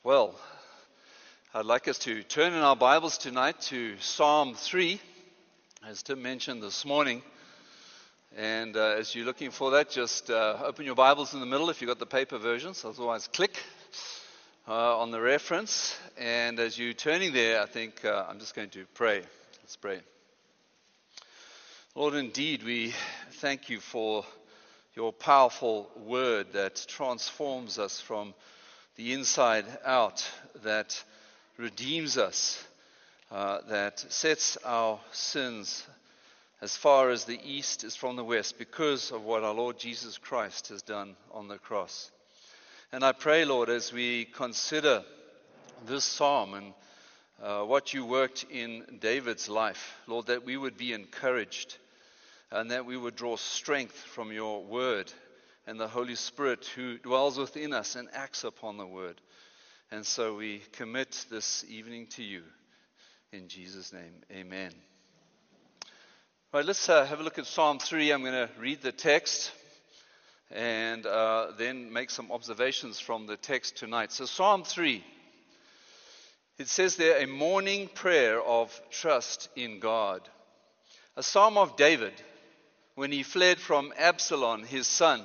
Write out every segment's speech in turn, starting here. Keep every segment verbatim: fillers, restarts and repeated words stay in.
Well, I'd like us to turn in our Bibles tonight to Psalm three, as Tim mentioned this morning. And uh, as you're looking for that, just uh, open your Bibles in the middle if you've got the paper versions. Otherwise, click uh, on the reference. And as you're turning there, I think uh, I'm just going to pray. Let's pray. Lord, indeed, we thank you for your powerful word that transforms us from the inside out, that redeems us, uh, that sets our sins as far as the east is from the west because of what our Lord Jesus Christ has done on the cross. And I pray, Lord, as we consider this psalm and uh, what you worked in David's life, Lord, that we would be encouraged and that we would draw strength from your word and the Holy Spirit who dwells within us and acts upon the word. And so we commit this evening to you. In Jesus' name, amen. All right, let's uh, have a look at Psalm three. I'm going to read the text and uh, then make some observations from the text tonight. So Psalm three, it says there, a morning prayer of trust in God. A psalm of David when he fled from Absalom, his son.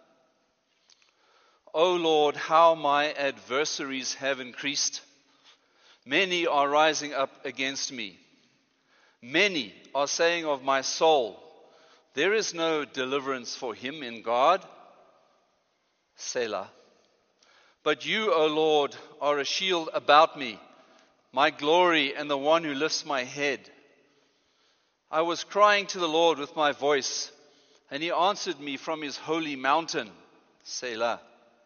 O Lord, how my adversaries have increased. Many are rising up against me. Many are saying of my soul, there is no deliverance for him in God. Selah. But you, O Lord, are a shield about me, my glory and the one who lifts my head. I was crying to the Lord with my voice, and he answered me from his holy mountain. Selah.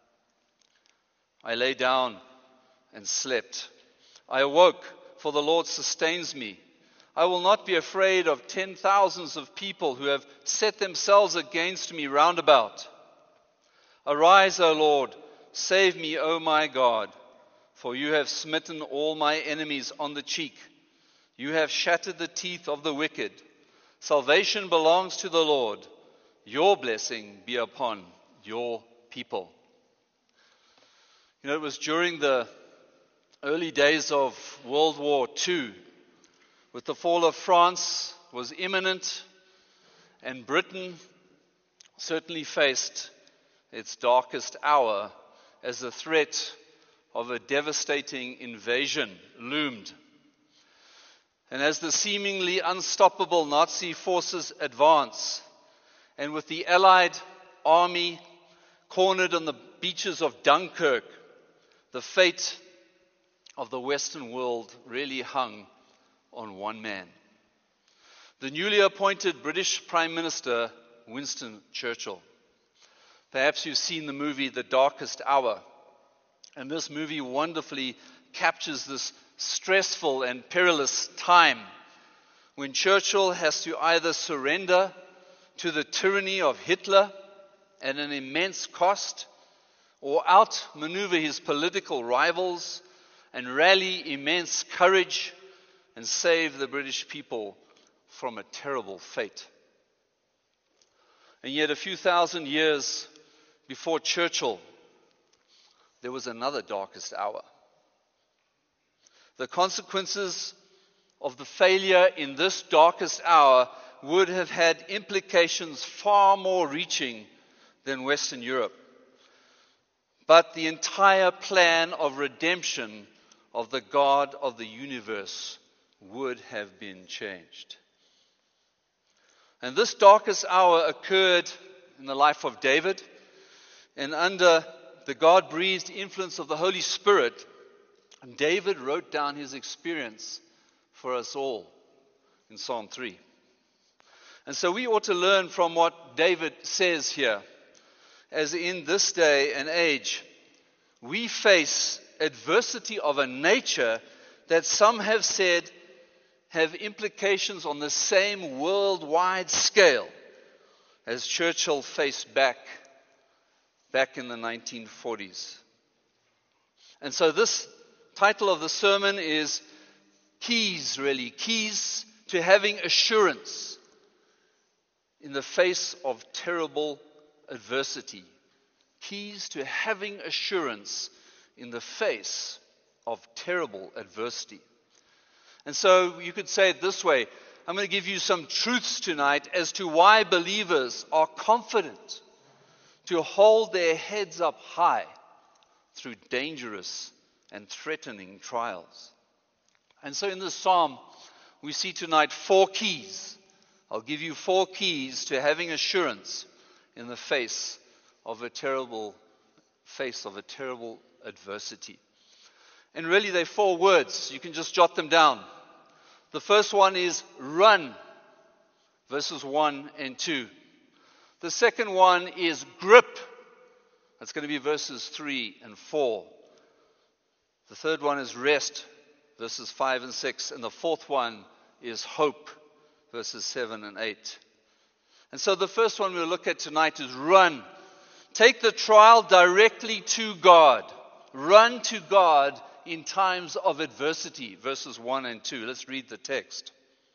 I lay down and slept. I awoke, for the Lord sustains me. I will not be afraid of ten thousands of people who have set themselves against me round about. Arise, O Lord, save me, O my God, for you have smitten all my enemies on the cheek. You have shattered the teeth of the wicked. Salvation belongs to the Lord. Your blessing be upon your people. You know, it was during the early days of World War Two, with the fall of France was imminent, and Britain certainly faced its darkest hour as the threat of a devastating invasion loomed. And as the seemingly unstoppable Nazi forces advance, and with the Allied army cornered on the beaches of Dunkirk, the fate of the Western world really hung on one man. The newly appointed British Prime Minister, Winston Churchill. Perhaps you've seen the movie The Darkest Hour. And this movie wonderfully captures this stressful and perilous time when Churchill has to either surrender to the tyranny of Hitler at an immense cost, or outmaneuver his political rivals and rally immense courage and save the British people from a terrible fate. And yet a few thousand years before Churchill, there was another darkest hour. The consequences of the failure in this darkest hour would have had implications far more reaching than Western Europe. But the entire plan of redemption of the God of the universe would have been changed. And this darkest hour occurred in the life of David, and under the God-breathed influence of the Holy Spirit, David wrote down his experience for us all in Psalm three. And so we ought to learn from what David says here, as in this day and age, we face adversity of a nature that some have said have implications on the same worldwide scale as Churchill faced back, back in the nineteen forties. And so this title of the sermon is Keys, really, Keys to Having Assurance in the Face of Terrible Adversity. Keys to having assurance in the face of terrible adversity. And so you could say it this way. I'm going to give you some truths tonight as to why believers are confident to hold their heads up high through dangerous and threatening trials. And so in this psalm, we see tonight four keys. I'll give you four keys to having assurance in the face of a terrible face of a terrible adversity. And really they're four words. You can just jot them down. The first one is run, verses one and two. The second one is grip. That's going to be verses three and four. The third one is rest, verses five and six. And the fourth one is hope, verses seven and eight. And so the first one we'll look at tonight is run. Take the trial directly to God. Run to God in times of adversity, verses one and two. Let's read the text.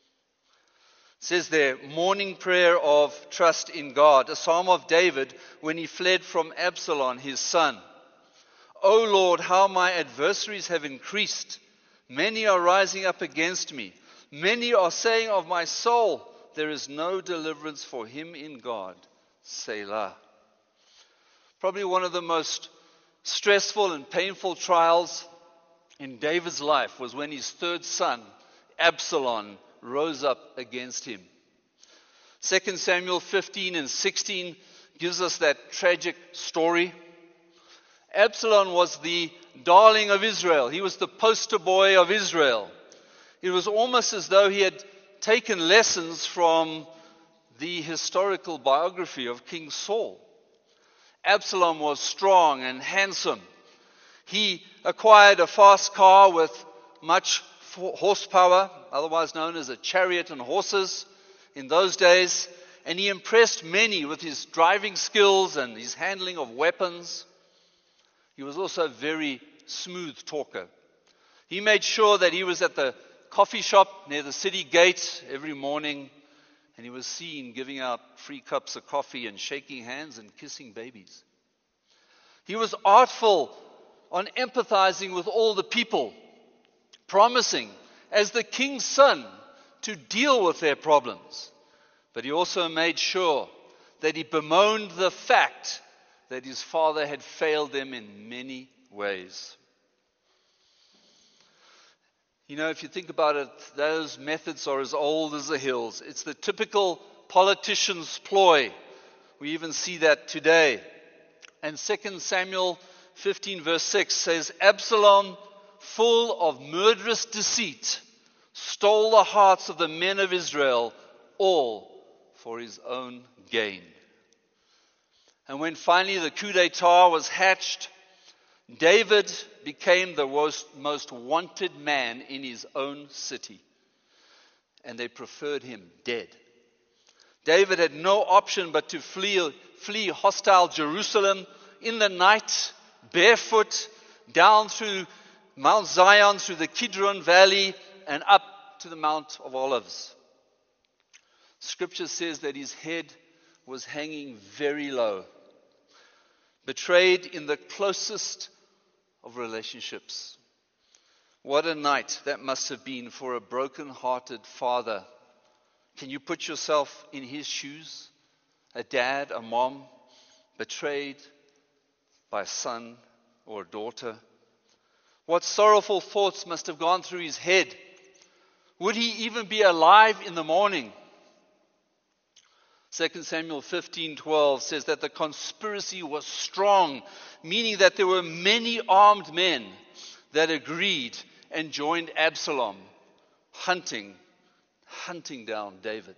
It says there, morning prayer of trust in God, a psalm of David when he fled from Absalom, his son. O Lord, how my adversaries have increased. Many are rising up against me. Many are saying of my soul, there is no deliverance for him in God. Selah. Probably one of the most stressful and painful trials in David's life was when his third son, Absalom, rose up against him. Second Samuel fifteen and sixteen gives us that tragic story. Absalom was the darling of Israel. He was the poster boy of Israel. It was almost as though he had taken lessons from the historical biography of King Saul. Absalom was strong and handsome. He acquired a fast car with much horsepower, otherwise known as a chariot and horses in those days. And he impressed many with his driving skills and his handling of weapons. He was also a very smooth talker. He made sure that he was at the coffee shop near the city gate every morning, and he was seen giving out free cups of coffee and shaking hands and kissing babies. He was artful on empathizing with all the people, promising as the king's son to deal with their problems. But he also made sure that he bemoaned the fact that his father had failed them in many ways. You know, if you think about it, those methods are as old as the hills. It's the typical politician's ploy. We even see that today. And Second Samuel fifteen verse six says, Absalom, full of murderous deceit, stole the hearts of the men of Israel, all for his own gain. And when finally the coup d'etat was hatched, David became the most, most wanted man in his own city. And they preferred him dead. David had no option but to flee, flee hostile Jerusalem in the night, barefoot, down through Mount Zion, through the Kidron Valley, and up to the Mount of Olives. Scripture says that his head was hanging very low, betrayed in the closest of relationships. What a night that must have been for a broken-hearted father. Can you put yourself in his shoes? A dad, a mom, betrayed by a son or a daughter. What sorrowful thoughts must have gone through his head? Would he even be alive in the morning? Second Samuel fifteen twelve says that the conspiracy was strong, meaning that there were many armed men that agreed and joined Absalom, hunting, hunting down David.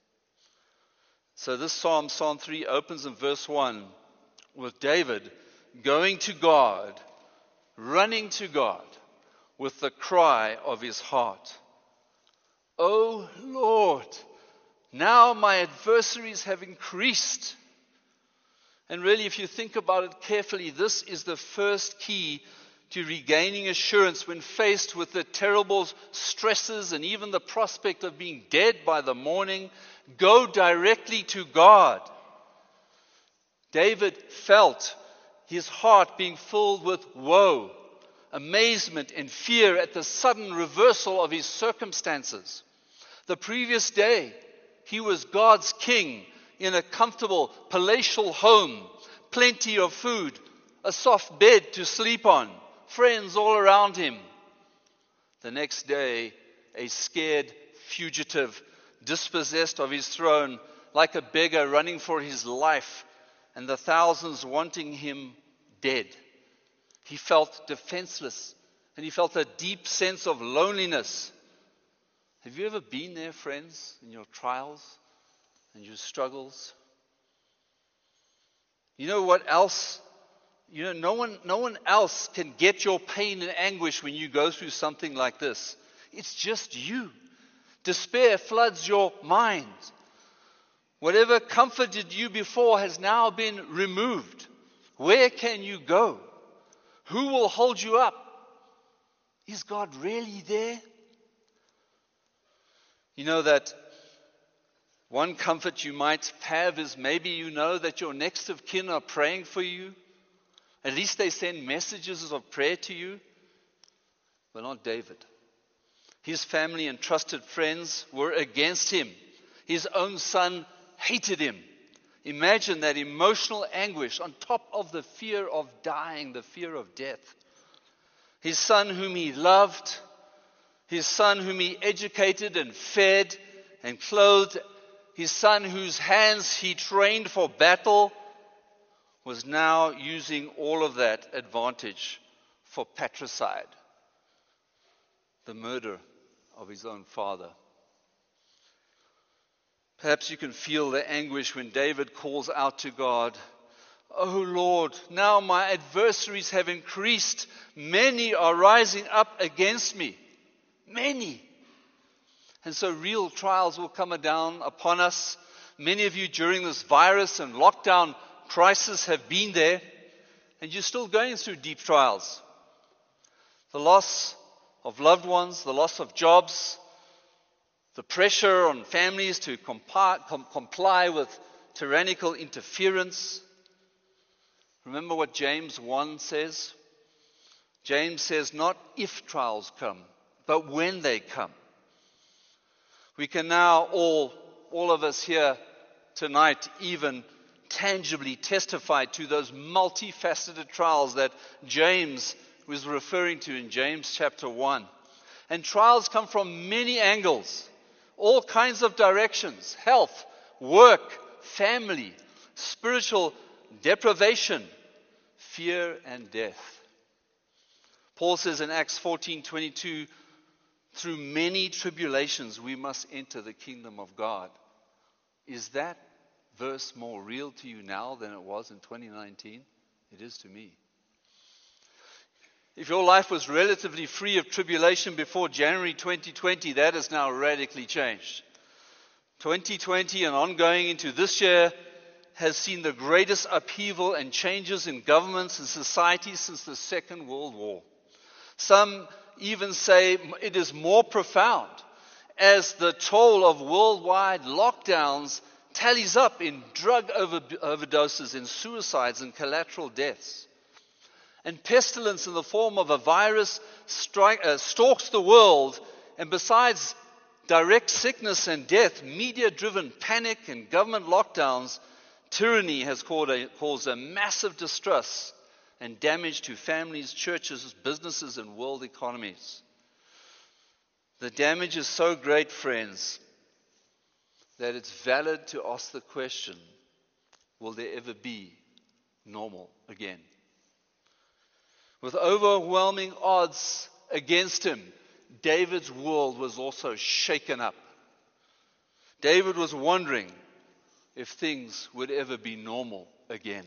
So this Psalm, Psalm three, opens in verse one with David going to God, running to God with the cry of his heart. O Lord, now my adversaries have increased. And really, if you think about it carefully, this is the first key to regaining assurance when faced with the terrible stresses and even the prospect of being dead by the morning. Go directly to God. David felt his heart being filled with woe, amazement and fear at the sudden reversal of his circumstances. The previous day, he was God's king in a comfortable palatial home, plenty of food, a soft bed to sleep on, friends all around him. The next day, a scared fugitive, dispossessed of his throne, like a beggar running for his life, and the thousands wanting him dead. He felt defenseless, and he felt a deep sense of loneliness. Have you ever been there, friends, in your trials and your struggles? You know what else? You know, no one, no one else can get your pain and anguish when you go through something like this. It's just you. Despair floods your mind. Whatever comforted you before has now been removed. Where can you go? Who will hold you up? Is God really there? You know that one comfort you might have is maybe you know that your next of kin are praying for you. At least they send messages of prayer to you. But not David. His family and trusted friends were against him. His own son hated him. Imagine that emotional anguish on top of the fear of dying, the fear of death. His son whom he loved, his son whom he educated and fed and clothed, his son whose hands he trained for battle, was now using all of that advantage for patricide, the murder of his own father. Perhaps you can feel the anguish when David calls out to God, "Oh Lord, now my adversaries have increased. Many are rising up against me." Many. And so real trials will come down upon us. Many of you during this virus and lockdown crisis have been there, and you're still going through deep trials. The loss of loved ones, the loss of jobs, the pressure on families to comply, com- comply with tyrannical interference. Remember what James one says? James says, not if trials come, but when they come. We can now all, all of us here tonight even tangibly testify to those multifaceted trials that James was referring to in James chapter one. And trials come from many angles, all kinds of directions: health, work, family, spiritual deprivation, fear, and death. Paul says in Acts fourteen twenty-two, through many tribulations we must enter the kingdom of God. Is that verse more real to you now than it was in twenty nineteen? It is to me. If your life was relatively free of tribulation before January twenty twenty, that has now radically changed. twenty twenty and ongoing into this year has seen the greatest upheaval and changes in governments and societies since the Second World War. Some even say it is more profound as the toll of worldwide lockdowns tallies up in drug over- overdoses, in suicides and collateral deaths. And pestilence in the form of a virus strike, uh, stalks the world, and besides direct sickness and death, media-driven panic and government lockdowns, tyranny has caused a, caused a massive distress and damage to families, churches, businesses, and world economies. The damage is so great, friends, that it's valid to ask the question, will there ever be normal again? With overwhelming odds against him, David's world was also shaken up. David was wondering if things would ever be normal again.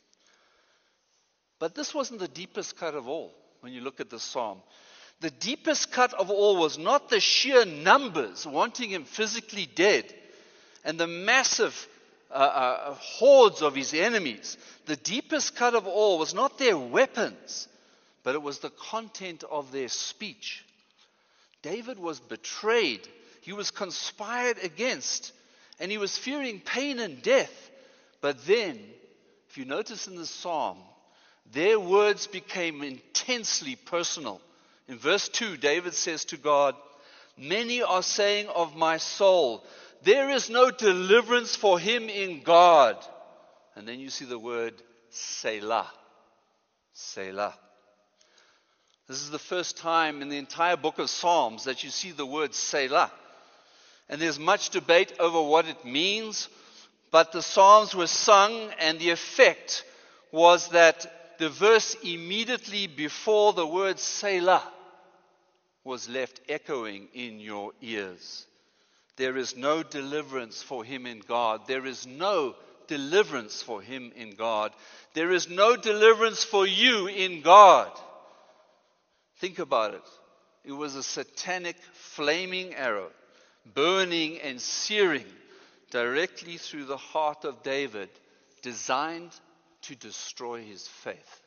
But this wasn't the deepest cut of all when you look at the psalm. The deepest cut of all was not the sheer numbers wanting him physically dead and the massive uh, uh, hordes of his enemies. The deepest cut of all was not their weapons, but it was the content of their speech. David was betrayed. He was conspired against, and he was fearing pain and death. But then, if you notice in the psalm, their words became intensely personal. In verse two, David says to God, many are saying of my soul, there is no deliverance for him in God. And then you see the word Selah. Selah. This is the first time in the entire book of Psalms that you see the word Selah. And there's much debate over what it means, but the Psalms were sung, and the effect was that the verse immediately before the word Selah was left echoing in your ears. There is no deliverance for him in God. There is no deliverance for him in God. There is no deliverance for you in God. Think about it. It was a satanic flaming arrow, burning and searing directly through the heart of David, designed to destroy his faith.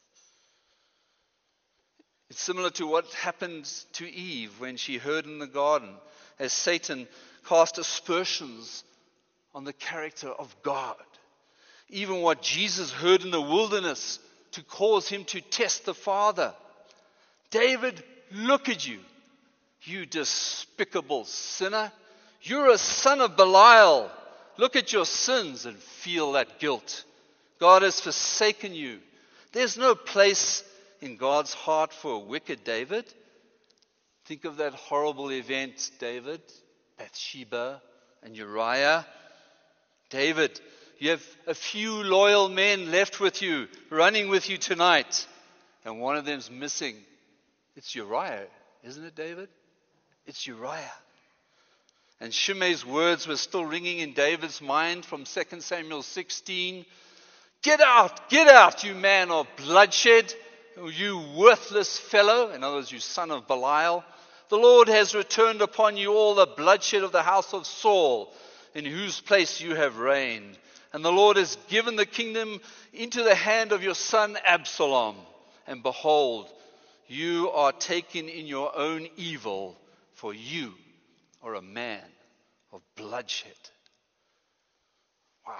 It's similar to what happened to Eve when she heard in the garden, as Satan cast aspersions on the character of God. Even what Jesus heard in the wilderness to cause him to test the Father. David, look at you, you despicable sinner. You're a son of Belial. Look at your sins and feel that guilt. God has forsaken you. There's no place in God's heart for a wicked David. Think of that horrible event, David, Bathsheba and Uriah. David, you have a few loyal men left with you, running with you tonight, and one of them's missing. It's Uriah, isn't it, David? It's Uriah. And Shimei's words were still ringing in David's mind from Second Samuel sixteen. Get out, get out, you man of bloodshed, you worthless fellow. In other words, you son of Belial. The Lord has returned upon you all the bloodshed of the house of Saul, in whose place you have reigned. And the Lord has given the kingdom into the hand of your son Absalom. And behold, you are taken in your own evil, for you are a man of bloodshed. Wow.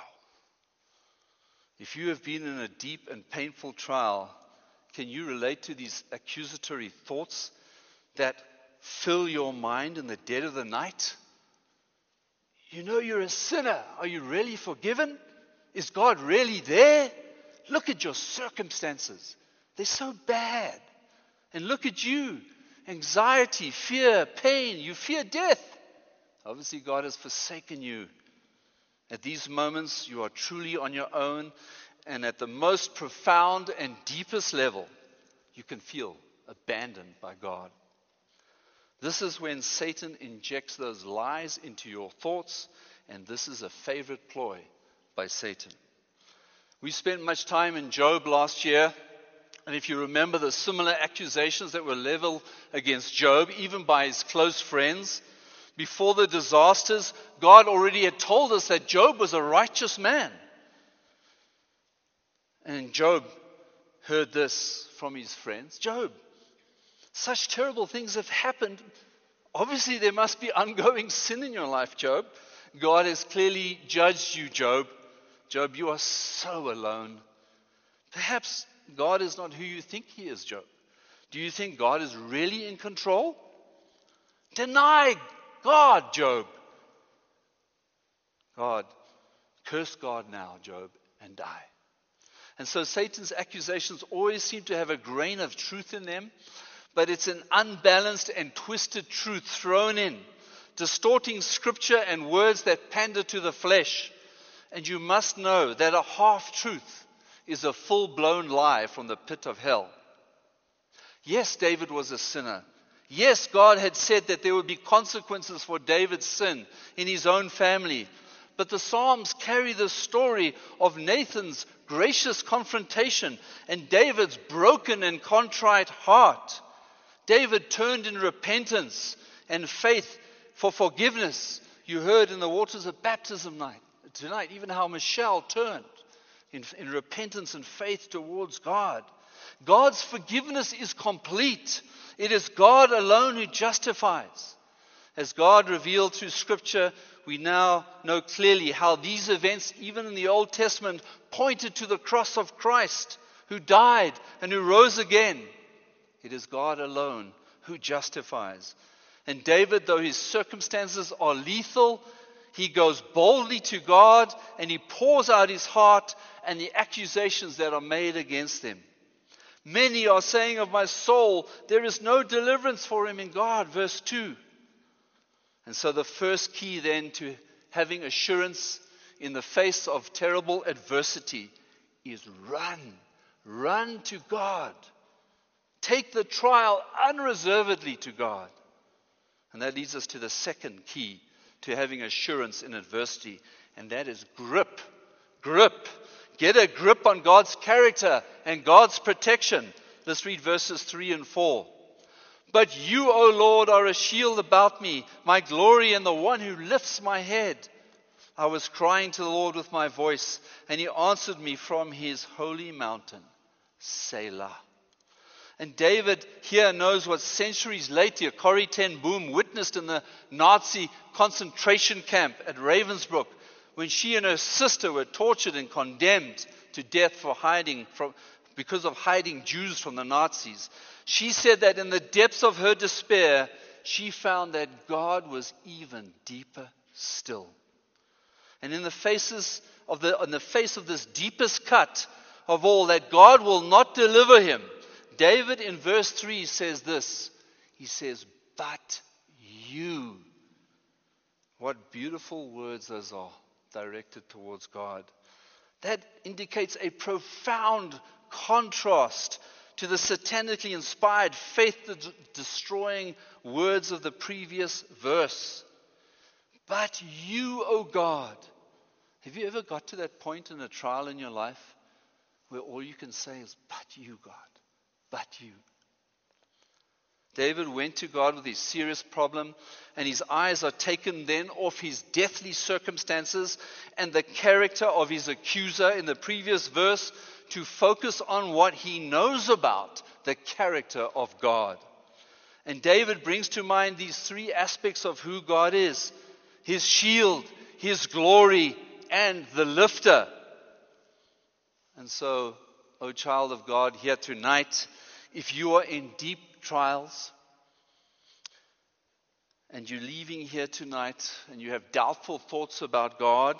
If you have been in a deep and painful trial, can you relate to these accusatory thoughts that fill your mind in the dead of the night? You know you're a sinner. Are you really forgiven? Is God really there? Look at your circumstances. They're so bad. And look at you. Anxiety, fear, pain. You fear death. Obviously, God has forsaken you. At these moments, you are truly on your own. And at the most profound and deepest level, you can feel abandoned by God. This is when Satan injects those lies into your thoughts, and this is a favorite ploy by Satan. We spent much time in Job last year, and if you remember the similar accusations that were leveled against Job, even by his close friends, before the disasters, God already had told us that Job was a righteous man. And Job heard this from his friends. Job, such terrible things have happened. Obviously, there must be ongoing sin in your life, Job. God has clearly judged you, Job. Job, you are so alone. Perhaps God is not who you think he is, Job. Do you think God is really in control? Deny God, Job. God, curse God now, Job, and die. And so Satan's accusations always seem to have a grain of truth in them, but it's an unbalanced and twisted truth thrown in, distorting scripture and words that pander to the flesh. And you must know that a half-truth is a full-blown lie from the pit of hell. Yes, David was a sinner. Yes, God had said that there would be consequences for David's sin in his own family. But the Psalms carry the story of Nathan's gracious confrontation and David's broken and contrite heart. David turned in repentance and faith for forgiveness. You heard in the waters of baptism night, tonight, even how Michelle turned in, in repentance and faith towards God. God's forgiveness is complete. It is God alone who justifies. As God revealed through Scripture, we now know clearly how these events, even in the Old Testament, pointed to the cross of Christ, who died and who rose again. It is God alone who justifies. And David, though his circumstances are lethal, he goes boldly to God and he pours out his heart and the accusations that are made against him. Many are saying of my soul, there is no deliverance for him in God. Verse two. And so the first key then to having assurance in the face of terrible adversity is run. Run to God. Take the trial unreservedly to God. And that leads us to the second key to having assurance in adversity, and that is grip. Grip. Get a grip on God's character and God's protection. Let's read verses three and four. But you, O Lord, are a shield about me, my glory and the one who lifts my head. I was crying to the Lord with my voice, and he answered me from his holy mountain. Selah. And David here knows what centuries later Corrie ten Boom witnessed in the Nazi concentration camp at Ravensbrück, when she and her sister were tortured and condemned to death for hiding from, because of hiding Jews from the Nazis. She said that in the depths of her despair, she found that God was even deeper still. And in the faces of the, in the face of this deepest cut of all, that God will not deliver him, David in verse three says this. He says, but you. What beautiful words those are, directed towards God. That indicates a profound contrast to the satanically inspired, faith-destroying words of the previous verse. But you, O God. Have you ever got to that point in a trial in your life where all you can say is, but you, God, but you? David went to God with his serious problem, and his eyes are taken then off his deathly circumstances and the character of his accuser in the previous verse to focus on what he knows about the character of God. And David brings to mind these three aspects of who God is: his shield, his glory, and the lifter. And so, O child of God, here tonight, if you are in deep trials and you're leaving here tonight and you have doubtful thoughts about God,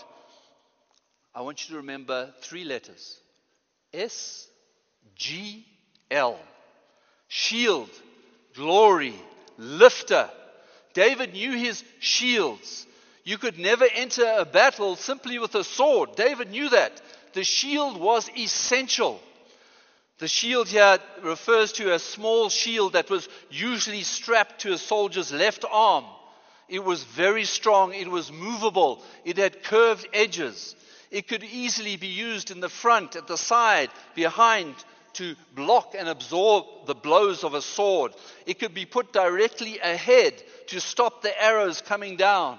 I want you to remember three letters. S G L. Shield, glory, lifter. David knew his shields. You could never enter a battle simply with a sword. David knew that. The shield was essential. The shield here refers to a small shield that was usually strapped to a soldier's left arm. It was very strong. It was movable. It had curved edges. It could easily be used in the front, at the side, behind, to block and absorb the blows of a sword. It could be put directly ahead to stop the arrows coming down.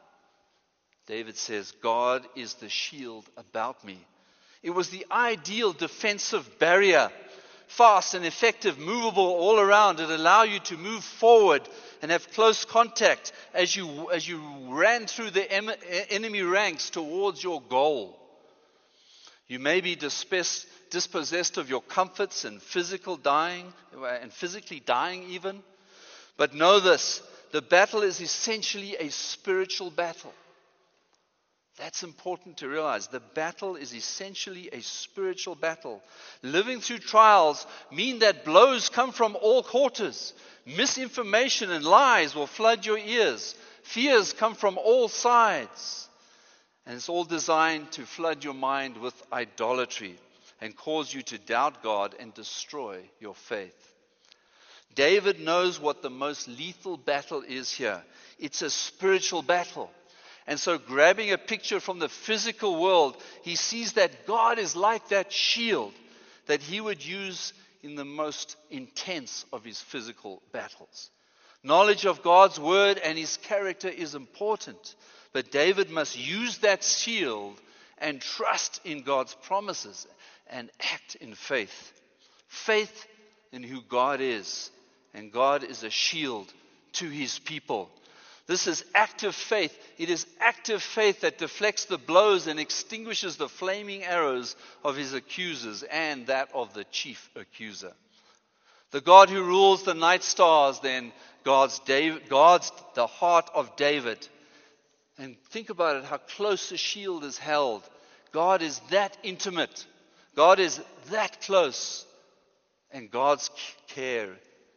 David says, God is the shield about me. It was the ideal defensive barrier, fast and effective, movable all around. It allowed you to move forward and have close contact as you as you ran through the em- enemy ranks towards your goal. You may be dispossessed, dispossessed of your comforts and physical dying, and physically dying even, but know this: the battle is essentially a spiritual battle. That's important to realize. The battle is essentially a spiritual battle. Living through trials mean that blows come from all quarters. Misinformation and lies will flood your ears. Fears come from all sides. And it's all designed to flood your mind with idolatry and cause you to doubt God and destroy your faith. David knows what the most lethal battle is here. It's a spiritual battle. And so, grabbing a picture from the physical world, he sees that God is like that shield that he would use in the most intense of his physical battles. Knowledge of God's word and his character is important, but David must use that shield and trust in God's promises and act in faith. Faith in who God is, and God is a shield to his people. This is active faith. It is active faith that deflects the blows and extinguishes the flaming arrows of his accusers and that of the chief accuser. The God who rules the night stars then guards, David, guards the heart of David. And think about it, how close a shield is held. God is that intimate. God is that close. And God's care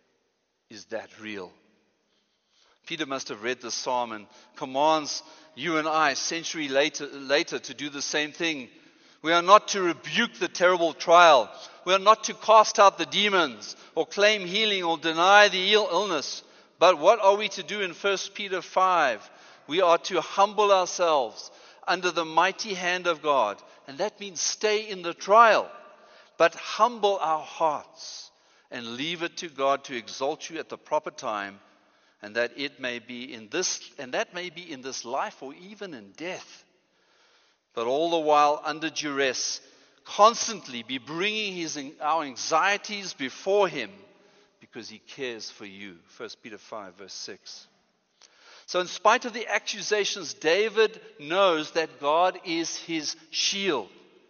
is that real. Peter must have read this psalm and commands you and I, century later, later, to do the same thing. We are not to rebuke the terrible trial. We are not to cast out the demons or claim healing or deny the ill illness. But what are we to do in First Peter five? We are to humble ourselves under the mighty hand of God. And that means stay in the trial, but humble our hearts and leave it to God to exalt you at the proper time. And that it may be in this, and that may be in this life or even in death. But all the while under duress, constantly be bringing his, our anxieties before him because he cares for you. First Peter five verse six. So in spite of the accusations, David knows that God is his shield.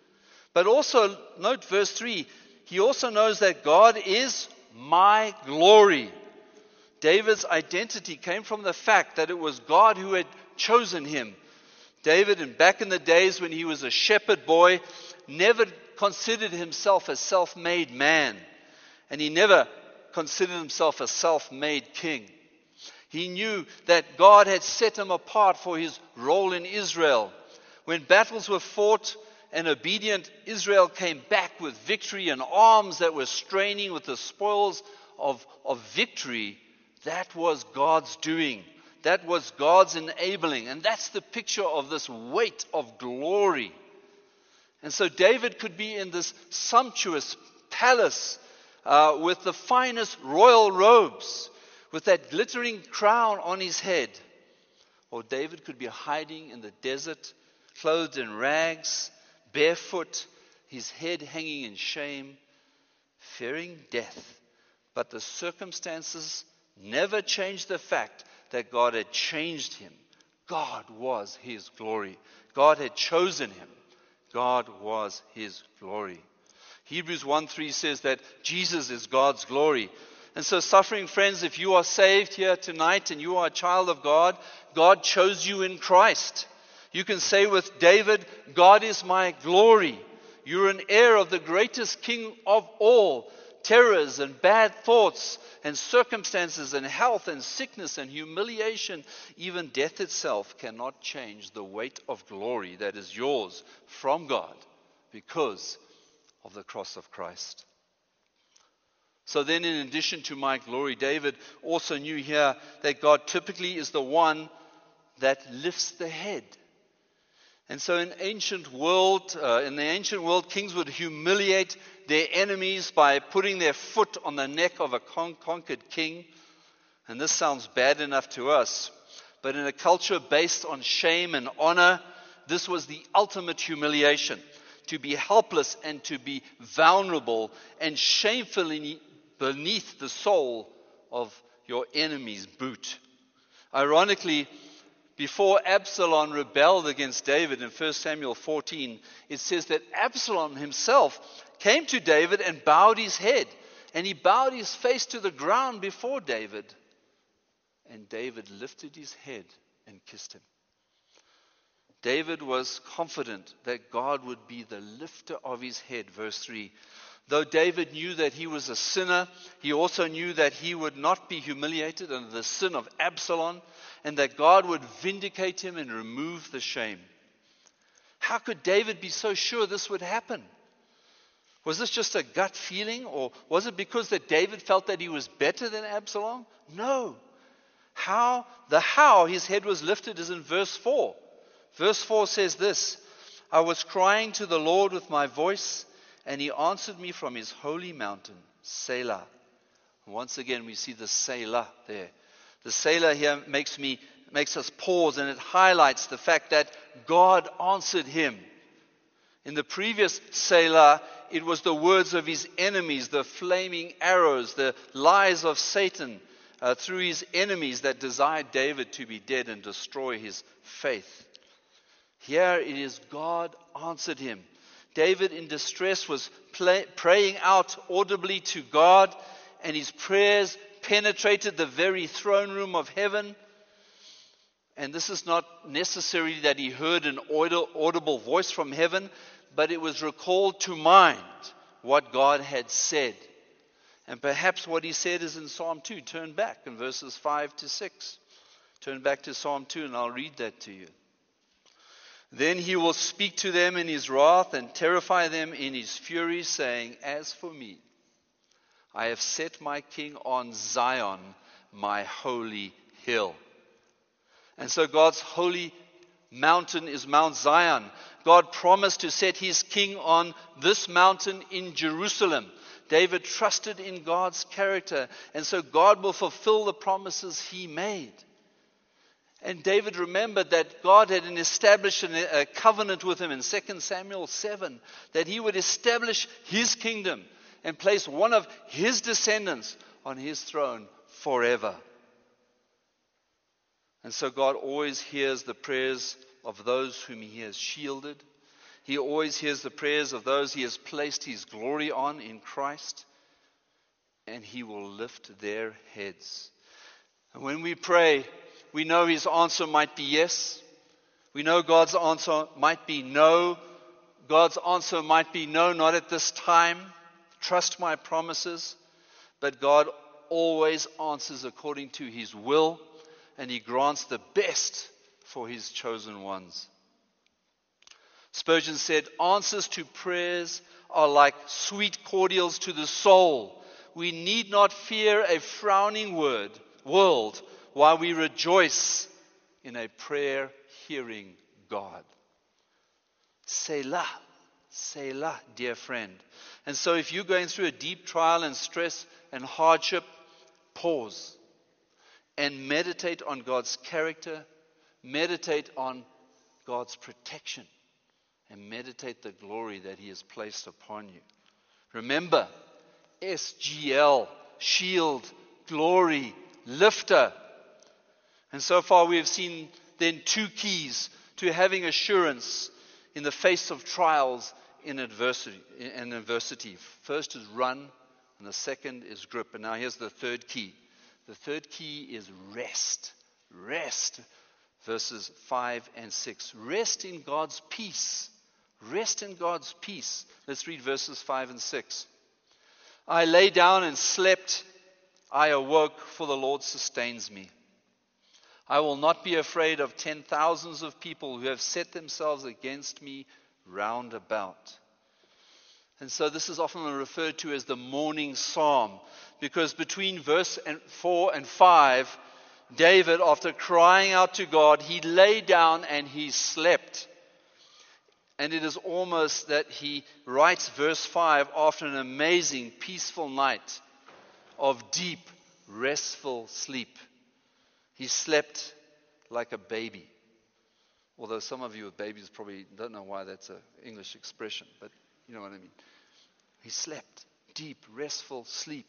But also, note verse three, he also knows that God is my glory. David's identity came from the fact that it was God who had chosen him. David, and back in the days when he was a shepherd boy, never considered himself a self-made man. And he never considered himself a self-made king. He knew that God had set him apart for his role in Israel. When battles were fought, an obedient Israel came back with victory and arms that were straining with the spoils of, of victory. That was God's doing. That was God's enabling. And that's the picture of this weight of glory. And so David could be in this sumptuous palace uh, with the finest royal robes, with that glittering crown on his head. Or David could be hiding in the desert, clothed in rags, barefoot, his head hanging in shame, fearing death. But the circumstances never changed the fact that God had changed him. God was his glory. God had chosen him. God was his glory. Hebrews one three says that Jesus is God's glory. And so, suffering friends, if you are saved here tonight and you are a child of God, God chose you in Christ. You can say with David, God is my glory. You're an heir of the greatest king of all. Terrors and bad thoughts and circumstances and health and sickness and humiliation, even death itself cannot change the weight of glory that is yours from God because of the cross of Christ. So then, in addition to my glory, David also knew here that God typically is the one that lifts the head. And so in ancient world, uh, in the ancient world, kings would humiliate their enemies by putting their foot on the neck of a con- conquered king. And this sounds bad enough to us. But in a culture based on shame and honor, this was the ultimate humiliation. To be helpless and to be vulnerable and shamefully beneath the sole of your enemy's boot. Ironically, before Absalom rebelled against David in First Samuel fourteen, it says that Absalom himself came to David and bowed his head. And he bowed his face to the ground before David. And David lifted his head and kissed him. David was confident that God would be the lifter of his head. Verse three. Though David knew that he was a sinner, he also knew that he would not be humiliated under the sin of Absalom, and that God would vindicate him and remove the shame. How could David be so sure this would happen? Was this just a gut feeling, or was it because that David felt that he was better than Absalom? No. How the how his head was lifted is in verse four. Verse four says this: I was crying to the Lord with my voice, and he answered me from his holy mountain, Selah. Once again, we see the Selah there. The Selah here makes me makes us pause, and it highlights the fact that God answered him. In the previous Selah, it was the words of his enemies, the flaming arrows, the lies of Satan uh, through his enemies that desired David to be dead and destroy his faith. Here it is God answered him. David in distress was play, praying out audibly to God, and his prayers penetrated the very throne room of heaven. And this is not necessarily that he heard an audible voice from heaven, but it was recalled to mind what God had said. And perhaps what he said is in Psalm two. Turn back in verses five to six. Turn back to Psalm two and I'll read that to you. Then he will speak to them in his wrath and terrify them in his fury, saying, as for me, I have set my king on Zion, my holy hill. And so God's holy mountain is Mount Zion. God promised to set his king on this mountain in Jerusalem. David trusted in God's character, and so God will fulfill the promises he made. And David remembered that God had established a covenant with him in Second Samuel seven, that he would establish his kingdom and place one of his descendants on his throne forever. And so God always hears the prayers of those whom he has shielded. He always hears the prayers of those he has placed his glory on in Christ. And he will lift their heads. And when we pray, we know his answer might be yes. We know God's answer might be no. God's answer might be no, not at this time. Trust my promises. But God always answers according to his will, and he grants the best for his chosen ones. Spurgeon said, answers to prayers are like sweet cordials to the soul. We need not fear a frowning word, world while we rejoice in a prayer-hearing God. Selah, Selah, dear friend. And so if you're going through a deep trial and stress and hardship, pause and meditate on God's character, meditate on God's protection, and meditate the glory that he has placed upon you. Remember, S G L, shield, glory, lifter. And so far we have seen then two keys to having assurance in the face of trials in adversity. In adversity. First is run, and the second is grip. And now here's the third key. The third key is rest. Rest. Verses five and six. Rest in God's peace. Rest in God's peace. Let's read verses five and six. I lay down and slept. I awoke, for the Lord sustains me. I will not be afraid of ten thousands of people who have set themselves against me round about. And so this is often referred to as the morning psalm, because between verse four and five, David, after crying out to God, he lay down and he slept. And it is almost that he writes verse five after an amazing, peaceful night of deep, restful sleep. He slept like a baby. Although some of you with babies probably don't know why that's an English expression, but you know what I mean. He slept deep, restful sleep.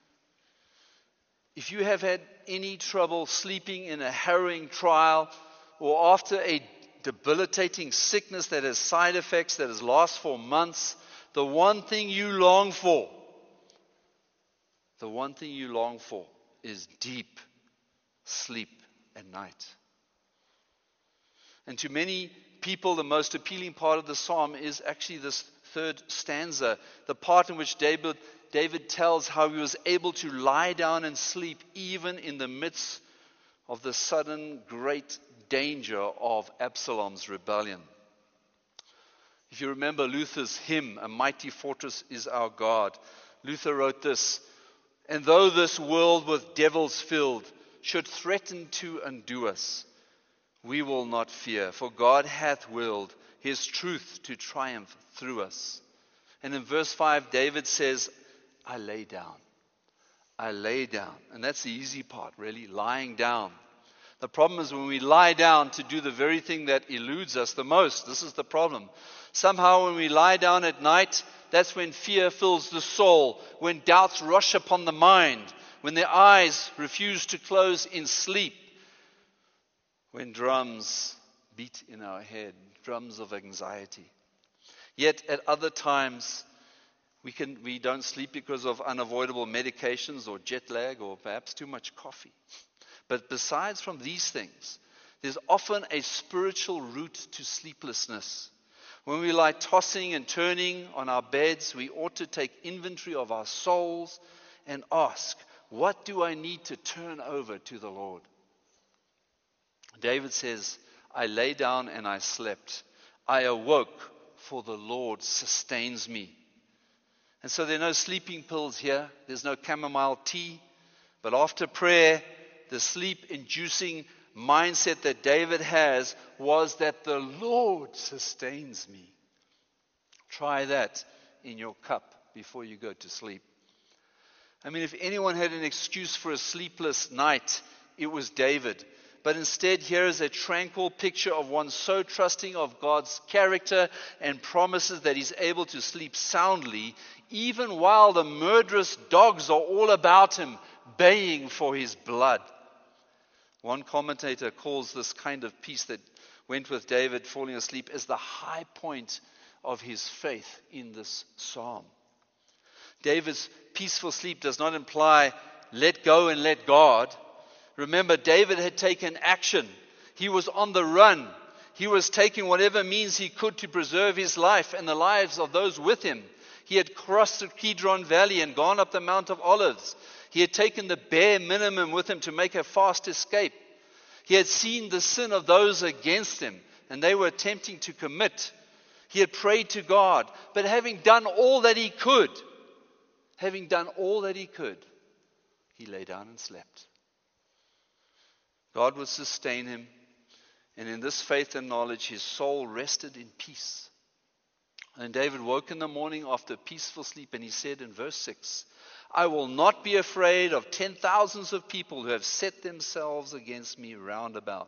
If you have had any trouble sleeping in a harrowing trial, or after a debilitating sickness that has side effects that has lasted for months, the one thing you long for, the one thing you long for is deep sleep at night. And to many people, the most appealing part of the psalm is actually this third stanza, the part in which David, David tells how he was able to lie down and sleep even in the midst of the sudden great danger of Absalom's rebellion. If you remember Luther's hymn, A Mighty Fortress is Our God, Luther wrote this, and though this world with devils filled should threaten to undo us, we will not fear, for God hath willed his truth to triumph through us. And in verse five, David says, I lay down. I lay down. And that's the easy part, really, lying down. The problem is when we lie down to do the very thing that eludes us the most. This is the problem. Somehow when we lie down at night, that's when fear fills the soul, when doubts rush upon the mind, when their eyes refuse to close in sleep, when drums beat in our head, drums of anxiety. Yet at other times, we can we don't sleep because of unavoidable medications or jet lag or perhaps too much coffee. But besides from these things, there's often a spiritual root to sleeplessness. When we lie tossing and turning on our beds, we ought to take inventory of our souls and ask, what do I need to turn over to the Lord? David says, I lay down and I slept. I awoke, for the Lord sustains me. And so there are no sleeping pills here. There's no chamomile tea. But after prayer, the sleep-inducing mindset that David has was that the Lord sustains me. Try that in your cup before you go to sleep. I mean, if anyone had an excuse for a sleepless night, it was David. But instead, here is a tranquil picture of one so trusting of God's character and promises that he's able to sleep soundly, even while the murderous dogs are all about him, baying for his blood. One commentator calls this kind of peace that went with David falling asleep as the high point of his faith in this psalm. David's peaceful sleep does not imply let go and let God. Remember, David had taken action. He was on the run. He was taking whatever means he could to preserve his life and the lives of those with him. He had crossed the Kidron Valley and gone up the Mount of Olives. He had taken the bare minimum with him to make a fast escape. He had seen the sin of those against him, and they were attempting to commit. He had prayed to God, but having done all that he could, having done all that he could, he lay down and slept. God would sustain him, and in this faith and knowledge, his soul rested in peace. And David woke in the morning after peaceful sleep, and he said in verse six, I will not be afraid of ten thousands of people who have set themselves against me round about.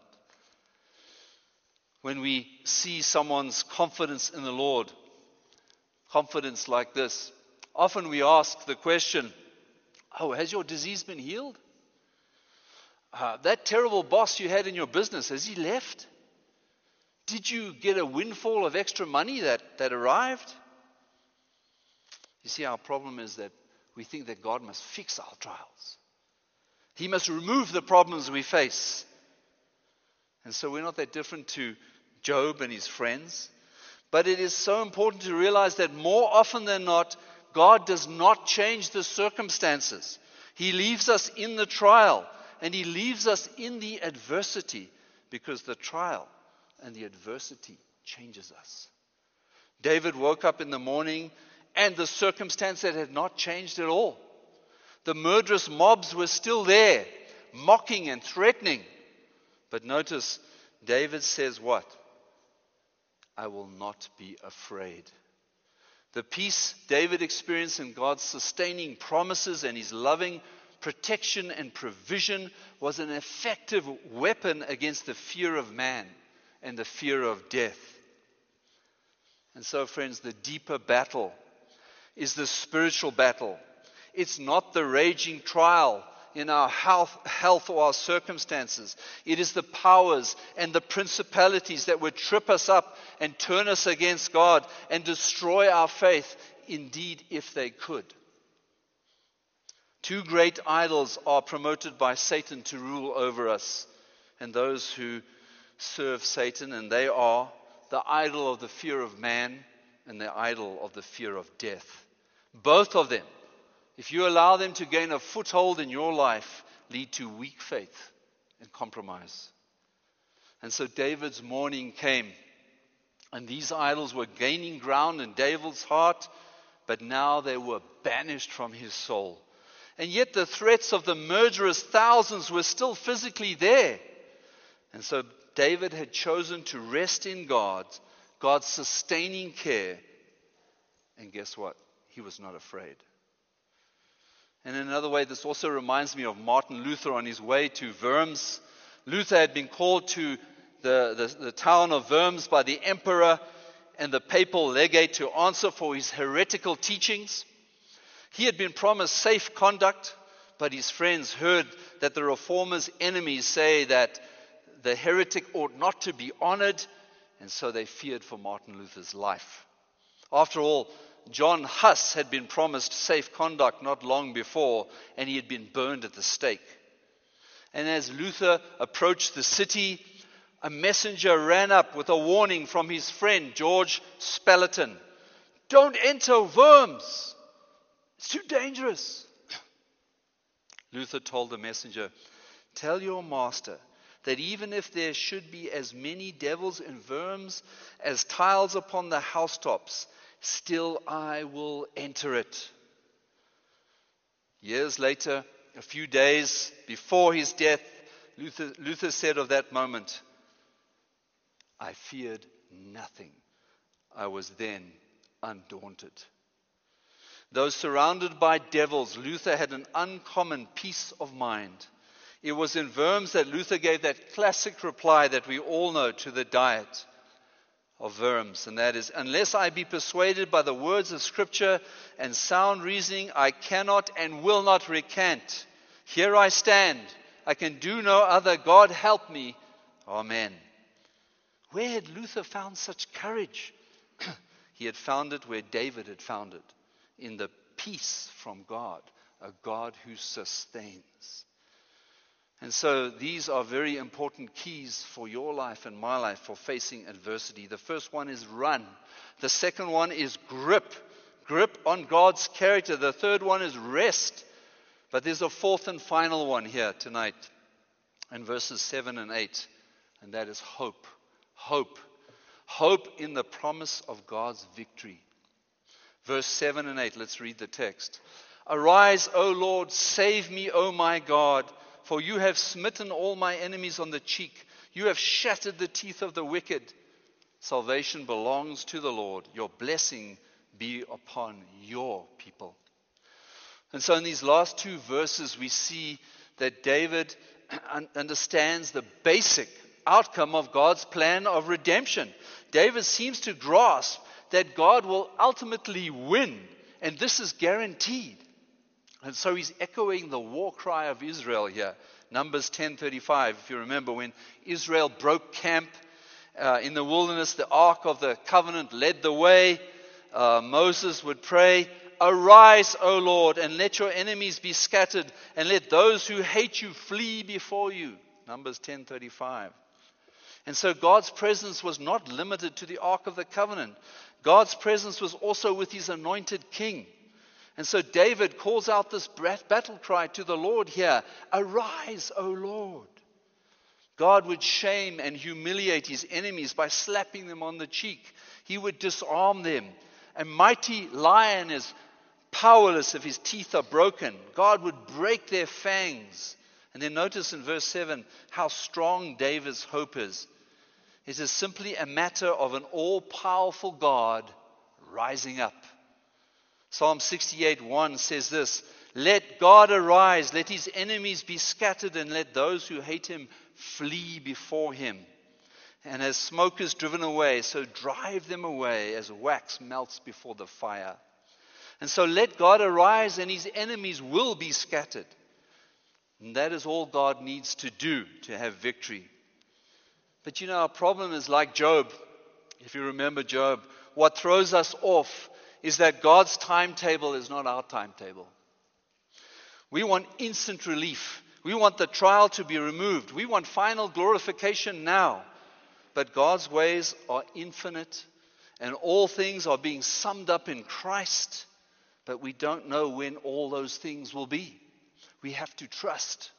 When we see someone's confidence in the Lord, confidence like this, often we ask the question, oh, has your disease been healed? Uh, that terrible boss you had in your business, has he left? Did you get a windfall of extra money that, that arrived? You see, our problem is that we think that God must fix our trials. He must remove the problems we face. And so we're not that different to Job and his friends. But it is so important to realize that more often than not, God does not change the circumstances. He leaves us in the trial, and he leaves us in the adversity, because the trial and the adversity changes us. David woke up in the morning, and the circumstance that had not changed at all. The murderous mobs were still there, mocking and threatening. But notice, David says what? I will not be afraid. The peace David experienced in God's sustaining promises and his loving protection and provision was an effective weapon against the fear of man and the fear of death. And so, friends, the deeper battle is the spiritual battle. It's not the raging trial in our health, health or our circumstances. It is the powers and the principalities that would trip us up and turn us against God and destroy our faith, indeed, if they could. Two great idols are promoted by Satan to rule over us and those who serve Satan, and they are the idol of the fear of man and the idol of the fear of death. Both of them, if you allow them to gain a foothold in your life, lead to weak faith and compromise. And so David's morning came, and these idols were gaining ground in David's heart, but now they were banished from his soul. And yet the threats of the murderous thousands were still physically there. And so David had chosen to rest in God, God's sustaining care. And guess what? He was not afraid. And in another way, this also reminds me of Martin Luther on his way to Worms. Luther had been called to the, the, the town of Worms by the emperor and the papal legate to answer for his heretical teachings. He had been promised safe conduct, But his friends heard that the reformer's enemies say that the heretic ought not to be honored, and so they feared for Martin Luther's life. After all, John Huss had been promised safe conduct not long before, and he had been burned at the stake. And as Luther approached the city, a messenger ran up with a warning from his friend George Spalatin. Don't enter Worms. It's too dangerous. Luther told the messenger, tell your master that even if there should be as many devils in Worms as tiles upon the housetops, still I will enter it. Years later, a few days before his death, Luther, Luther said of that moment, I feared nothing. I was then undaunted. Though surrounded by devils, Luther had an uncommon peace of mind. It was in Worms that Luther gave that classic reply that we all know to the Diet of Worms, and that is, unless I be persuaded by the words of Scripture and sound reasoning, I cannot and will not recant. Here I stand. I can do no other. God help me. Amen. Where had Luther found such courage? He had found it where David had found it, in the peace from God, a God who sustains. And so these are very important keys for your life and my life for facing adversity. The first one is run. The second one is grip. Grip on God's character. The third one is rest. But there's a fourth and final one here tonight in verses seven and eight. And that is hope. Hope. Hope in the promise of God's victory. Verse seven and eight, let's read the text. Arise, O Lord, save me, O my God, for you have smitten all my enemies on the cheek. You have shattered the teeth of the wicked. Salvation belongs to the Lord. Your blessing be upon your people. And so in these last two verses, we see that David understands the basic outcome of God's plan of redemption. David seems to grasp that God will ultimately win, and this is guaranteed. And so he's echoing the war cry of Israel here. Numbers ten thirty-five, if you remember, when Israel broke camp uh, in the wilderness, the Ark of the Covenant led the way. Uh, Moses would pray, arise, O Lord, and let your enemies be scattered, and let those who hate you flee before you. Numbers ten thirty-five. And so God's presence was not limited to the Ark of the Covenant. God's presence was also with his anointed king. And so David calls out this battle cry to the Lord here, arise, O Lord. God would shame and humiliate his enemies by slapping them on the cheek. He would disarm them. A mighty lion is powerless if his teeth are broken. God would break their fangs. And then notice in verse seven how strong David's hope is. It is simply a matter of an all-powerful God rising up. Psalm sixty-eight one says this, let God arise, let his enemies be scattered, and let those who hate him flee before him. And as smoke is driven away, so drive them away as wax melts before the fire. And so let God arise, and his enemies will be scattered. And that is all God needs to do to have victory. But you know, our problem is like Job. If you remember Job, what throws us off is that God's timetable is not our timetable. We want instant relief. We want the trial to be removed. We want final glorification now. But God's ways are infinite, and all things are being summed up in Christ. But we don't know when all those things will be. We have to trust.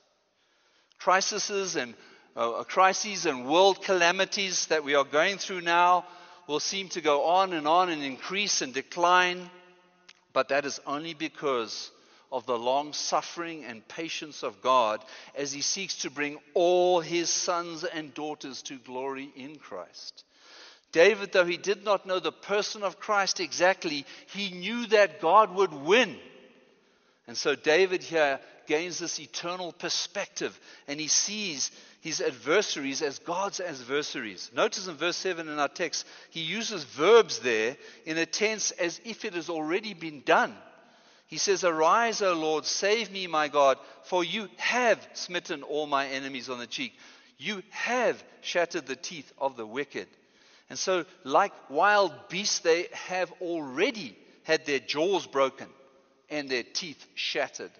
Crises and uh, crises and world calamities that we are going through now will seem to go on and on and increase and decline. But that is only because of the long suffering and patience of God as he seeks to bring all his sons and daughters to glory in Christ. David, though he did not know the person of Christ exactly, he knew that God would win. And so David here gains this eternal perspective, and he sees his adversaries as God's adversaries. Notice in verse seven in our text, he uses verbs there in a tense as if it has already been done. He says, "Arise, O Lord, save me, my God, for you have smitten all my enemies on the cheek. You have shattered the teeth of the wicked." And so, like wild beasts, they have already had their jaws broken and their teeth shattered.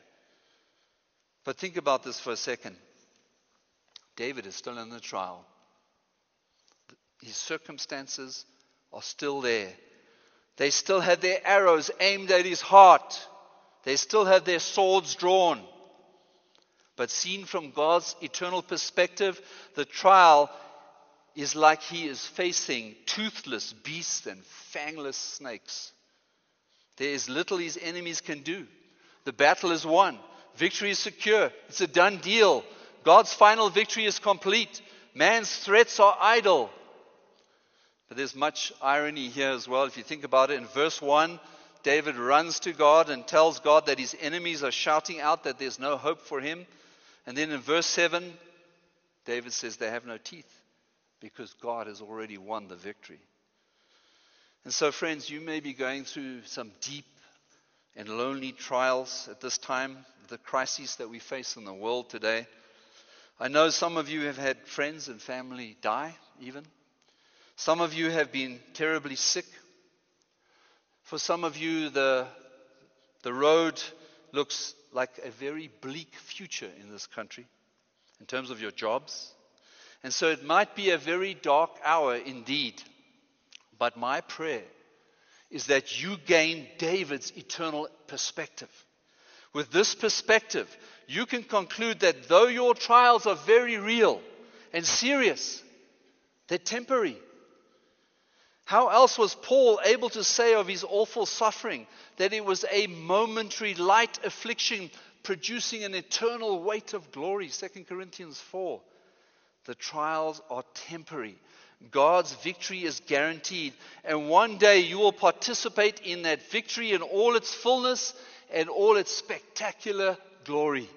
But think about this for a second. David is still in the trial. His circumstances are still there. They still have their arrows aimed at his heart. They still have their swords drawn. But seen from God's eternal perspective, the trial is like he is facing toothless beasts and fangless snakes. There is little his enemies can do. The battle is won. Victory is secure. It's a done deal. God's final victory is complete. Man's threats are idle. But there's much irony here as well. If you think about it, in verse one, David runs to God and tells God that his enemies are shouting out that there's no hope for him. And then in verse seven, David says they have no teeth because God has already won the victory. And so, friends, you may be going through some deep and lonely trials at this time, the crises that we face in the world today. I know some of you have had friends and family die even. Some of you have been terribly sick. For some of you, the, the road looks like a very bleak future in this country in terms of your jobs. And so it might be a very dark hour indeed. But my prayer is that you gain David's eternal perspective. With this perspective, you can conclude that though your trials are very real and serious, they're temporary. How else was Paul able to say of his awful suffering that it was a momentary light affliction producing an eternal weight of glory? Second Corinthians four. The trials are temporary. God's victory is guaranteed. And one day you will participate in that victory in all its fullness and all its spectacular glory.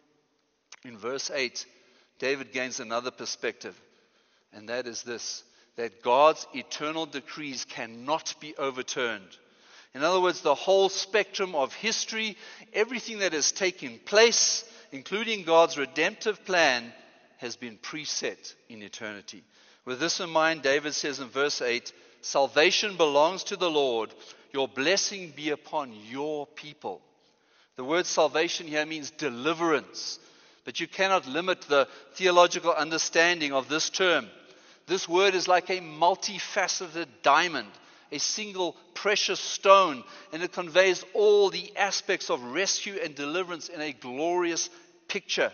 In verse eight, David gains another perspective. And that is this, that God's eternal decrees cannot be overturned. In other words, the whole spectrum of history, everything that has taken place, including God's redemptive plan, has been preset in eternity. With this in mind, David says in verse eight, "Salvation belongs to the Lord. Your blessing be upon your people." The word salvation here means deliverance. But you cannot limit the theological understanding of this term. This word is like a multifaceted diamond, a single precious stone, and it conveys all the aspects of rescue and deliverance in a glorious picture.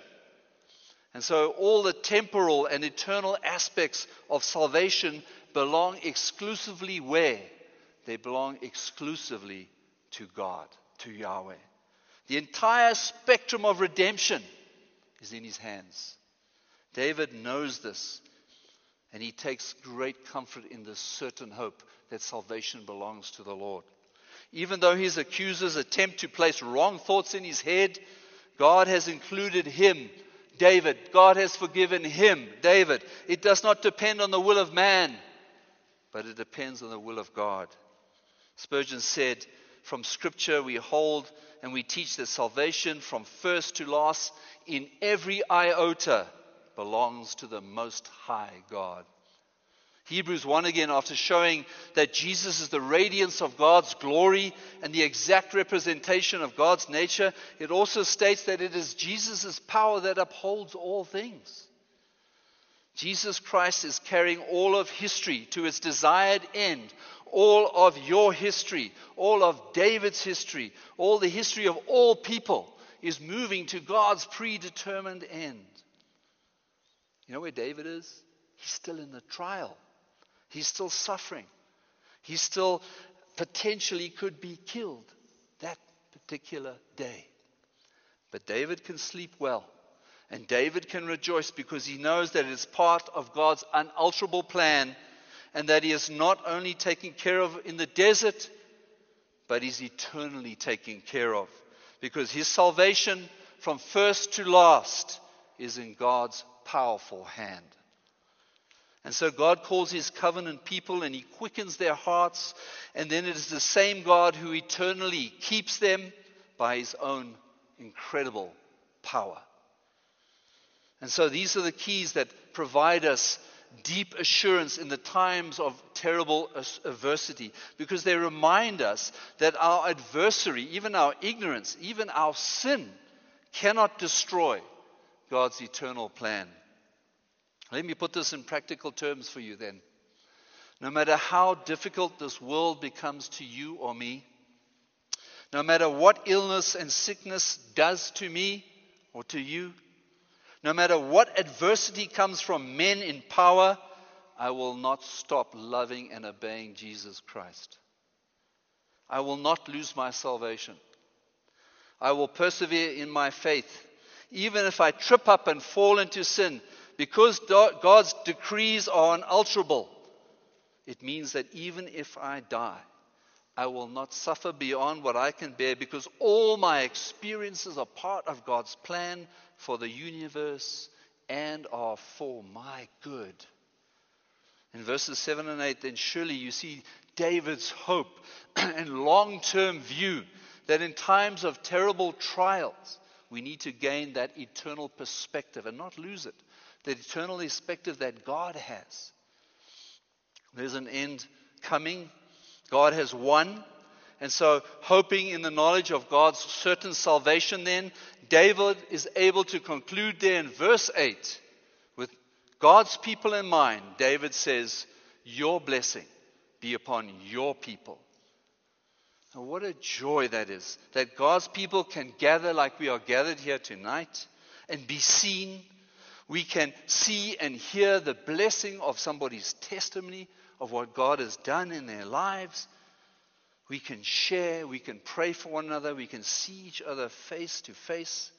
And so all the temporal and eternal aspects of salvation belong exclusively where? They belong exclusively to God, to Yahweh. The entire spectrum of redemption is in his hands. David knows this, and he takes great comfort in this certain hope that salvation belongs to the Lord. Even though his accusers attempt to place wrong thoughts in his head, God has included him, David. God has forgiven him, David. It does not depend on the will of man, but it depends on the will of God. Spurgeon said, "From Scripture we hold and we teach that salvation from first to last in every iota belongs to the Most High God." Hebrews one again, after showing that Jesus is the radiance of God's glory and the exact representation of God's nature, it also states that it is Jesus' power that upholds all things. Jesus Christ is carrying all of history to its desired end. All of your history, all of David's history, all the history of all people is moving to God's predetermined end. You know where David is? He's still in the trial. He's still suffering. He still potentially could be killed that particular day. But David can sleep well. And David can rejoice because he knows that it's part of God's unalterable plan, and that he is not only taken care of in the desert, but he's eternally taken care of. Because his salvation from first to last is in God's powerful hand. And so God calls his covenant people and he quickens their hearts. And then it is the same God who eternally keeps them, by his own incredible power. And so these are the keys that provide us deep assurance in the times of terrible adversity, because they remind us that our adversary, even our ignorance, even our sin, cannot destroy God's eternal plan. Let me put this in practical terms for you then. No matter how difficult this world becomes to you or me, no matter what illness and sickness does to me or to you, no matter what adversity comes from men in power, I will not stop loving and obeying Jesus Christ. I will not lose my salvation. I will persevere in my faith, even if I trip up and fall into sin, because God's decrees are unalterable. It means that even if I die, I will not suffer beyond what I can bear, because all my experiences are part of God's plan for the universe and are for my good. In verses seven and eight, then surely you see David's hope and long-term view that in times of terrible trials, we need to gain that eternal perspective and not lose it. The eternal perspective that God has. There's an end coming. God has won. And so, hoping in the knowledge of God's certain salvation then, David is able to conclude there in verse eight, with God's people in mind. David says, your blessing be upon your people. Now, what a joy that is, that God's people can gather like we are gathered here tonight and be seen. We can see and hear the blessing of somebody's testimony of what God has done in their lives. We can share, we can pray for one another, we can see each other face to face.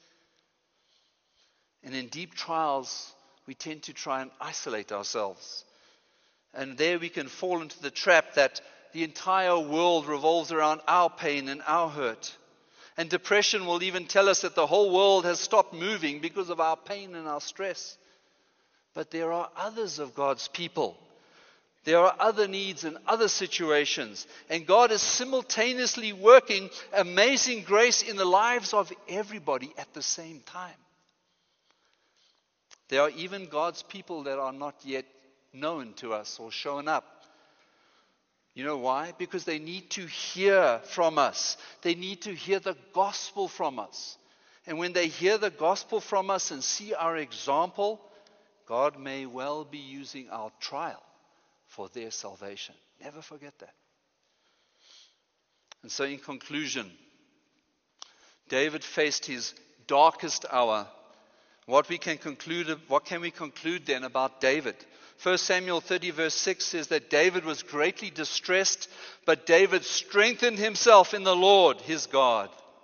And in deep trials, we tend to try and isolate ourselves. And there we can fall into the trap that the entire world revolves around our pain and our hurt. And depression will even tell us that the whole world has stopped moving because of our pain and our stress. But there are others of God's people. There are other needs and other situations. And God is simultaneously working amazing grace in the lives of everybody at the same time. There are even God's people that are not yet known to us or shown up. You know why? Because they need to hear from us. They need to hear the gospel from us. And when they hear the gospel from us and see our example, God may well be using our trial for their salvation. Never forget that. And so in conclusion, David faced his darkest hour. What we can conclude, what can we conclude then about David? First Samuel thirty verse six says that David was greatly distressed, but David strengthened himself in the Lord his God.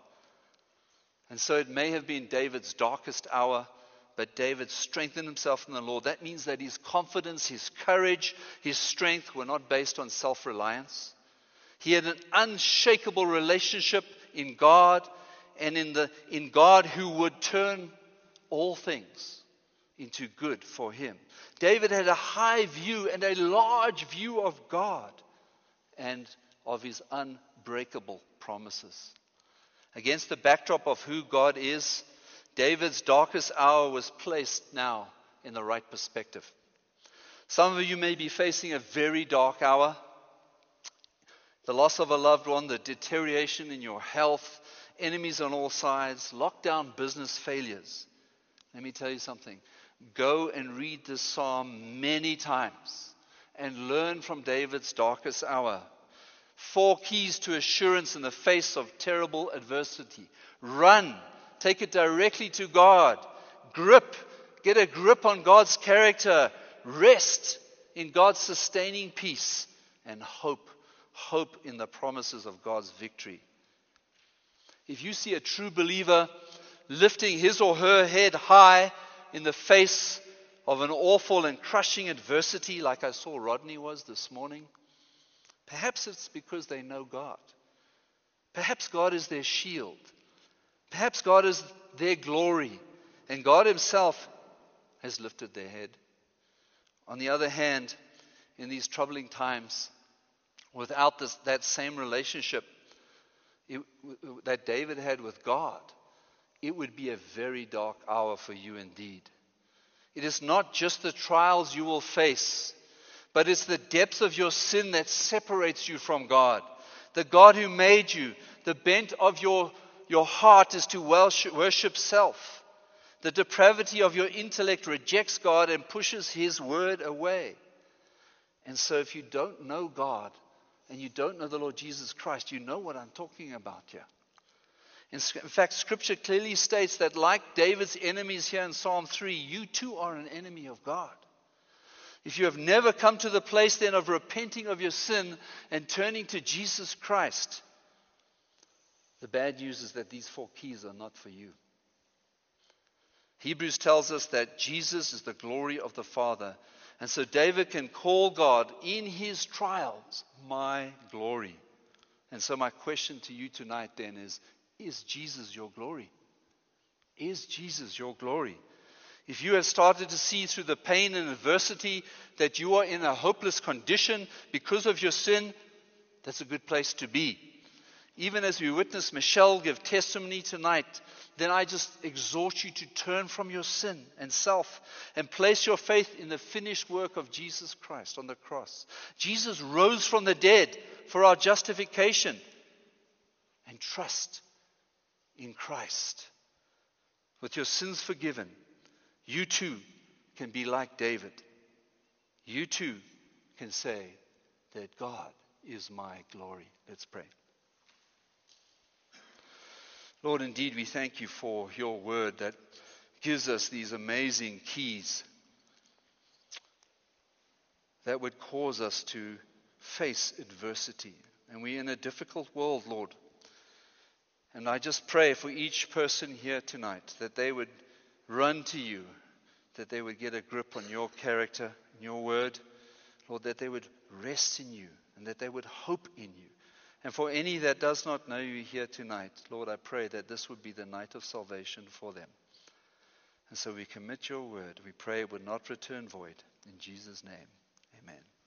And so it may have been David's darkest hour, but David strengthened himself in the Lord. That means that his confidence, his courage, his strength were not based on self-reliance. He had an unshakable relationship in God, and in the in God who would turn all things into good for him. David had a high view and a large view of God and of his unbreakable promises. Against the backdrop of who God is, David's darkest hour was placed now in the right perspective. Some of you may be facing a very dark hour. The loss of a loved one, the deterioration in your health, enemies on all sides, lockdown business failures. Let me tell you something. Go and read this psalm many times and learn from David's darkest hour. Four keys to assurance in the face of terrible adversity. Run. Take it directly to God. Grip. Get a grip on God's character. Rest in God's sustaining peace. And hope. Hope in the promises of God's victory. If you see a true believer lifting his or her head high in the face of an awful and crushing adversity like I saw Rodney was this morning, perhaps it's because they know God. Perhaps God is their shield. Perhaps God is their glory, and God himself has lifted their head. On the other hand, in these troubling times, without this, that same relationship, it, that David had with God, it would be a very dark hour for you indeed. It is not just the trials you will face, but it's the depth of your sin that separates you from God. The God who made you, the bent of your, your heart is to worship self. The depravity of your intellect rejects God and pushes His word away. And so if you don't know God and you don't know the Lord Jesus Christ, you know what I'm talking about here. In fact, Scripture clearly states that like David's enemies here in Psalm three, you too are an enemy of God. If you have never come to the place then of repenting of your sin and turning to Jesus Christ, the bad news is that these four keys are not for you. Hebrews tells us that Jesus is the glory of the Father. And so David can call God in his trials, my glory. And so my question to you tonight then is, is Jesus your glory? Is Jesus your glory? If you have started to see through the pain and adversity that you are in a hopeless condition because of your sin, that's a good place to be. Even as we witness Michelle give testimony tonight, then I just exhort you to turn from your sin and self and place your faith in the finished work of Jesus Christ on the cross. Jesus rose from the dead for our justification, and trust in Christ. With your sins forgiven, you too can be like David. You too can say that God is my glory. Let's pray. Lord, indeed, we thank you for your word that gives us these amazing keys that would cause us to face adversity. And we're in a difficult world, Lord. And I just pray for each person here tonight that they would run to you, that they would get a grip on your character, and your word. Lord, that they would rest in you and that they would hope in you. And for any that does not know you here tonight, Lord, I pray that this would be the night of salvation for them. And so we commit your word. We pray it would not return void. In Jesus' name, amen.